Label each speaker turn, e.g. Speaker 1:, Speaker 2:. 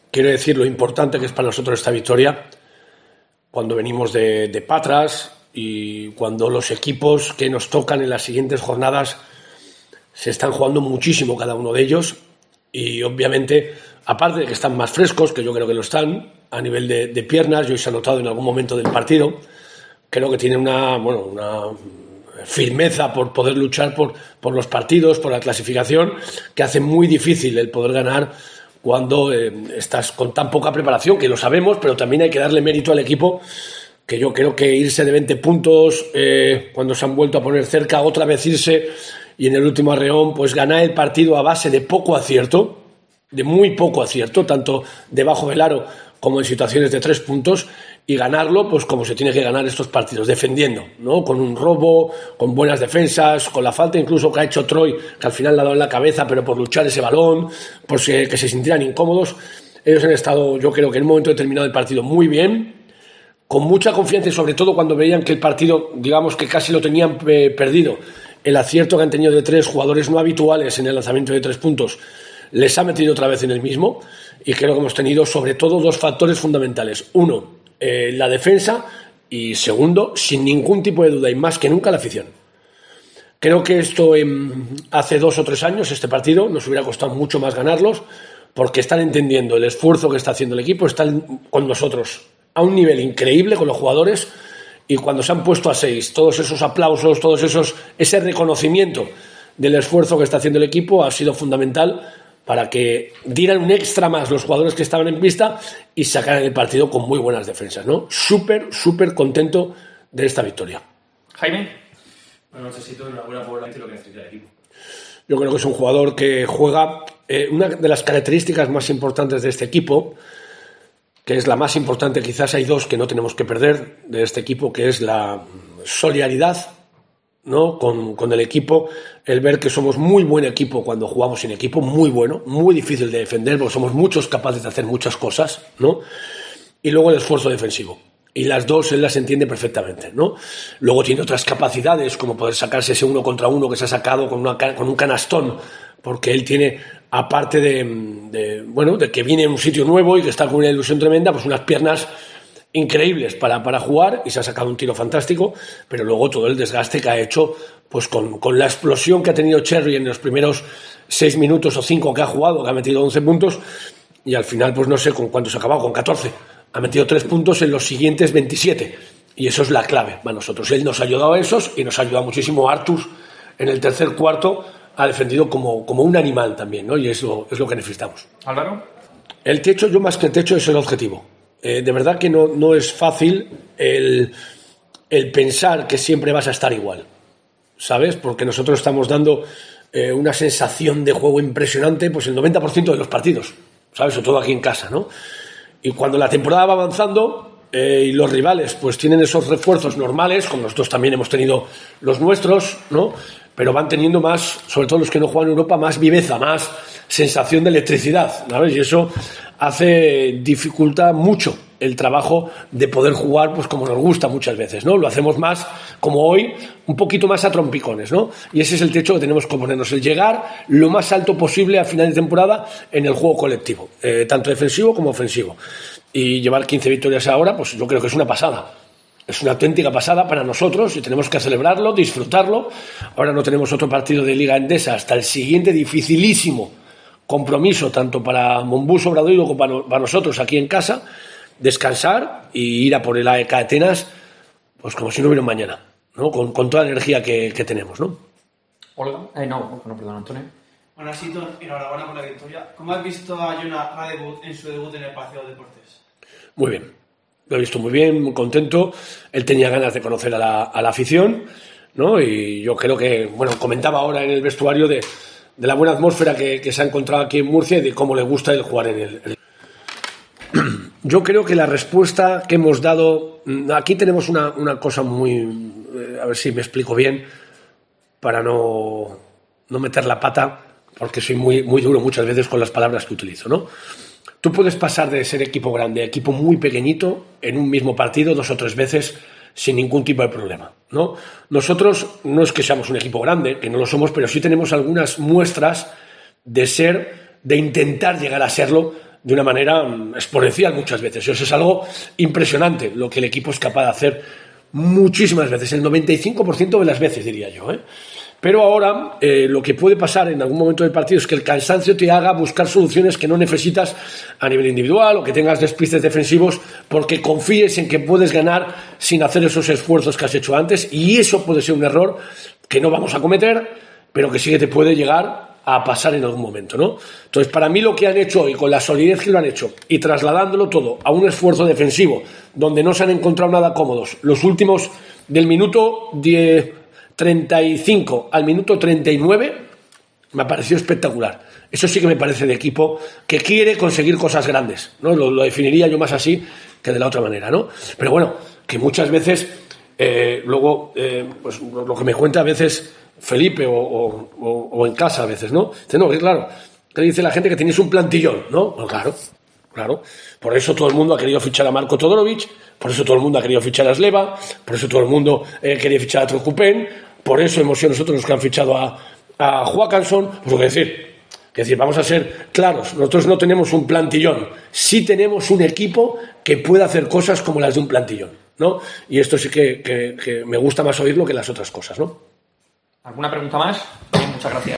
Speaker 1: quiero decir lo importante que es para nosotros esta victoria cuando venimos de Patras y cuando los equipos que nos tocan en las siguientes jornadas se están jugando muchísimo cada uno de ellos y obviamente, aparte de que están más frescos, que yo creo que lo están, a nivel de piernas, y hoy se ha notado en algún momento del partido, creo que tienen una firmeza por poder luchar por los partidos, por la clasificación, que hace muy difícil el poder ganar cuando estás con tan poca preparación, que lo sabemos, pero también hay que darle mérito al equipo, que yo creo que irse de 20 puntos, cuando se han vuelto a poner cerca, otra vez irse, y en el último arreón, pues ganar el partido a base de poco acierto, de muy poco acierto, tanto debajo del aro como en situaciones de 3 puntos, y ganarlo pues como se tiene que ganar estos partidos, defendiendo, ¿no? Con un robo, con buenas defensas, con la falta incluso que ha hecho Troy, que al final le ha dado en la cabeza, pero por luchar ese balón, por que se sintieran incómodos. Ellos han estado, yo creo que en un momento determinado del partido muy bien, con mucha confianza, y sobre todo cuando veían que el partido, digamos que casi lo tenían perdido, el acierto que han tenido de 3 jugadores no habituales en el lanzamiento de 3 puntos les ha metido otra vez en el mismo, y creo que hemos tenido sobre todo 2 factores fundamentales. Uno, la defensa, y segundo, sin ningún tipo de duda y más que nunca, la afición. Creo que esto hace 2 o 3 años, este partido, nos hubiera costado mucho más ganarlos, porque están entendiendo el esfuerzo que está haciendo el equipo, están con nosotros a un nivel increíble con los jugadores, y cuando se han puesto a 6, todos esos aplausos, ese reconocimiento del esfuerzo que está haciendo el equipo ha sido fundamental para que dieran un extra más los jugadores que estaban en pista y sacaran el partido con muy buenas defensas, ¿no? Súper contento de esta victoria.
Speaker 2: Jaime.
Speaker 3: Bueno, necesito enhorabuena por lo que necesita el equipo.
Speaker 1: Yo creo que es un jugador que juega una de las características más importantes de este equipo, que es la más importante, quizás hay 2 que no tenemos que perder de este equipo, que es la solidaridad, ¿no? Con el equipo, el ver que somos muy buen equipo cuando jugamos sin equipo, muy bueno, muy difícil de defender, porque somos muchos capaces de hacer muchas cosas, ¿no? Y luego el esfuerzo defensivo. Y las 2 él las entiende perfectamente, ¿no? Luego tiene otras capacidades, como poder sacarse ese 1 contra 1 que se ha sacado con un canastón, porque él tiene, aparte de que viene en un sitio nuevo y que está con una ilusión tremenda, pues unas piernas increíbles para jugar, y se ha sacado un tiro fantástico, pero luego todo el desgaste que ha hecho pues con la explosión que ha tenido Cherry en los primeros 6 minutos o 5 que ha jugado, que ha metido 11 puntos, y al final pues no sé con cuántos ha acabado, con 14, ha metido 3 puntos en los siguientes 27, y eso es la clave para nosotros. Él nos ha ayudado a esos, y nos ha ayudado muchísimo Artur en el tercer cuarto, ha defendido como un animal también, ¿no? Y es lo que necesitamos.
Speaker 2: Álvaro.
Speaker 1: El techo, yo más que el techo, es el objetivo. De verdad que no es fácil el pensar que siempre vas a estar igual, ¿sabes? Porque nosotros estamos dando una sensación de juego impresionante pues el 90% de los partidos, ¿sabes? Sobre todo aquí en casa, ¿no? Y cuando la temporada va avanzando y los rivales pues tienen esos refuerzos normales, como nosotros también hemos tenido los nuestros, ¿no? Pero van teniendo más, sobre todo los que no juegan en Europa, más viveza, más sensación de electricidad, ¿sabes? Y eso dificulta mucho el trabajo de poder jugar pues como nos gusta muchas veces, ¿no? Lo hacemos más, como hoy, un poquito más a trompicones, ¿no? Y ese es el techo que tenemos que ponernos, el llegar lo más alto posible a final de temporada en el juego colectivo, tanto defensivo como ofensivo. Y llevar 15 victorias ahora, pues yo creo que es una pasada. Es una auténtica pasada para nosotros y tenemos que celebrarlo, disfrutarlo. Ahora no tenemos otro partido de Liga Endesa hasta el siguiente dificilísimo compromiso, tanto para Monbus Obradoiro como para nosotros aquí en casa, descansar y ir a por el AEK Atenas, pues como si no hubiera un mañana, ¿no? Con toda la energía que tenemos, ¿no?
Speaker 2: Olga. Perdón, Antonio.
Speaker 3: Bueno, Asito, enhorabuena por la victoria. ¿Cómo has visto a Jonah Radebut en su debut en el Palacio de Deportes?
Speaker 1: Muy bien. Lo he visto muy bien, muy contento. Él tenía ganas de conocer a la afición, ¿no? Y yo creo que, bueno, comentaba ahora en el vestuario de la buena atmósfera que se ha encontrado aquí en Murcia y de cómo le gusta el jugar en el... Yo creo que la respuesta que hemos dado... Aquí tenemos una cosa muy... A ver si me explico bien, para no meter la pata, porque soy muy duro muchas veces con las palabras que utilizo, ¿no? Tú puedes pasar de ser equipo grande a equipo muy pequeñito en un mismo partido 2 o 3 veces sin ningún tipo de problema, ¿no? Nosotros no es que seamos un equipo grande, que no lo somos, pero sí tenemos algunas muestras de intentar llegar a serlo de una manera exponencial muchas veces. Eso es algo impresionante lo que el equipo es capaz de hacer muchísimas veces, el 95% de las veces, diría yo, ¿eh? Pero ahora lo que puede pasar en algún momento del partido es que el cansancio te haga buscar soluciones que no necesitas a nivel individual, o que tengas despistes defensivos porque confíes en que puedes ganar sin hacer esos esfuerzos que has hecho antes, y eso puede ser un error que no vamos a cometer, pero que sí que te puede llegar a pasar en algún momento, ¿no? Entonces, para mí lo que han hecho hoy, con la solidez que lo han hecho y trasladándolo todo a un esfuerzo defensivo donde no se han encontrado nada cómodos, los últimos del minuto 35 al minuto 39 me ha parecido espectacular. Eso sí que me parece de equipo que quiere conseguir cosas grandes, ¿no? Lo definiría yo más así que de la otra manera, ¿no? Pero bueno, que muchas veces luego pues lo que me cuenta a veces Felipe o en casa a veces, ¿no? Dice, no, claro, que dice la gente que tenéis un plantillón, ¿no? Pues claro. Por eso todo el mundo ha querido fichar a Marko Todorovic, por eso todo el mundo ha querido fichar a Sleva, por eso todo el mundo quería fichar a Trocupén, por eso hemos sido nosotros los que han fichado a Joaquinson. Pues lo que decir, vamos a ser claros, nosotros no tenemos un plantillón, sí tenemos un equipo que puede hacer cosas como las de un plantillón, ¿no? Y esto sí que me gusta más oírlo que las otras cosas, ¿no?
Speaker 2: ¿Alguna pregunta más? Bien, muchas gracias.